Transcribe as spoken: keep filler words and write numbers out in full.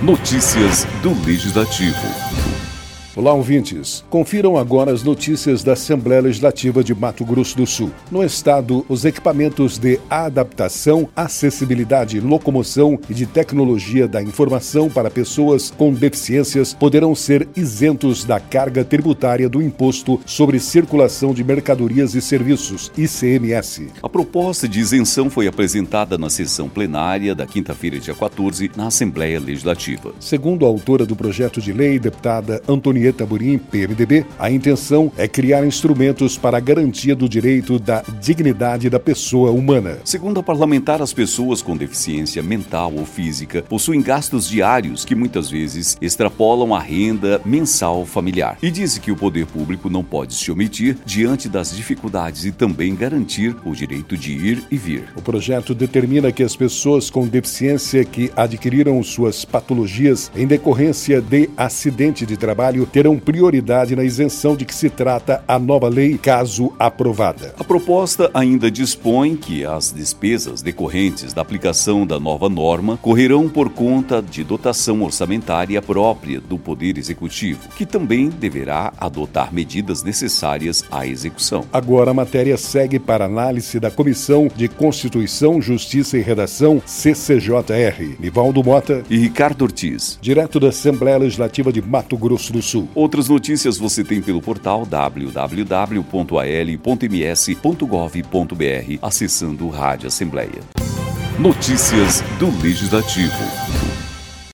Notícias do Legislativo. Olá, ouvintes. Confiram agora as notícias da Assembleia Legislativa de Mato Grosso do Sul. No estado, os equipamentos de adaptação, acessibilidade, locomoção e de tecnologia da informação para pessoas com deficiências poderão ser isentos da carga tributária do Imposto sobre Circulação de Mercadorias e Serviços, I C M S. A proposta de isenção foi apresentada na sessão plenária da quinta-feira, dia quatorze, na Assembleia Legislativa. Segundo a autora do projeto de lei, deputada Antonieta Burim, P M D B, a intenção é criar instrumentos para a garantia do direito da dignidade da pessoa humana. Segundo a parlamentar, as pessoas com deficiência mental ou física possuem gastos diários que muitas vezes extrapolam a renda mensal familiar. E disse que o poder público não pode se omitir diante das dificuldades e também garantir o direito de ir e vir. O projeto determina que as pessoas com deficiência que adquiriram suas patologias em decorrência de acidente de trabalho terão prioridade na isenção de que se trata a nova lei, caso aprovada. A proposta ainda dispõe que as despesas decorrentes da aplicação da nova norma correrão por conta de dotação orçamentária própria do Poder Executivo, que também deverá adotar medidas necessárias à execução. Agora a matéria segue para análise da Comissão de Constituição, Justiça e Redação, C C J R. Nivaldo Mota e Ricardo Ortiz, direto da Assembleia Legislativa de Mato Grosso do Sul. Outras notícias você tem pelo portal w w w ponto a l ponto m s ponto gov ponto b r, acessando Rádio Assembleia. Notícias do Legislativo.